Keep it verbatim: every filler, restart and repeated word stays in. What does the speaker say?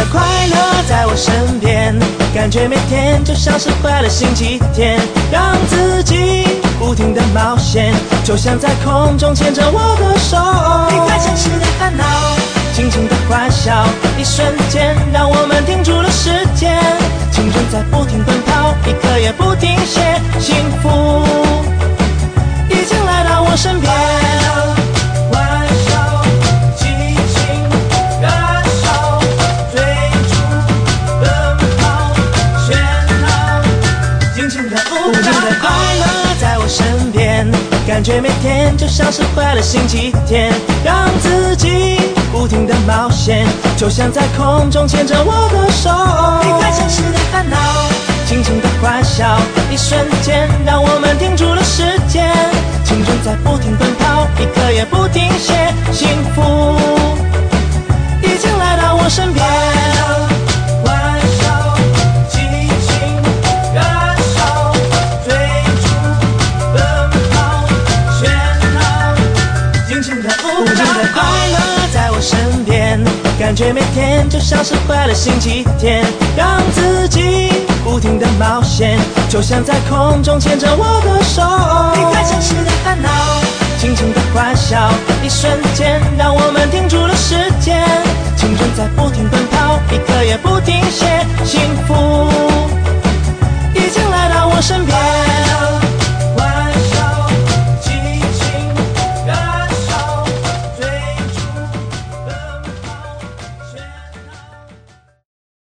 快乐在我身边，感觉每天就像是坏了星期天，让自己不停的冒险，就像在空中牵着我的手，离开城市的烦恼，尽情的欢笑，一瞬间让我们停住了时间，青春在不停奔跑，一刻也不停歇，幸福已经来到我身边。感觉每天就像是坏了星期天，让自己不停的冒险，就像在空中牵着我的手，离开城市的烦恼，尽情的欢笑，一瞬间让我们停住了时间，青春在不停奔跑，一刻也不停歇，幸福已经来到我身边。感觉每天就像是坏了星期天，让自己不停的冒险，就像在空中牵着我的手，离开城市的烦恼，尽情的欢笑，一瞬间让我们停住了时间，青春在不停奔跑，一刻也不停歇，幸福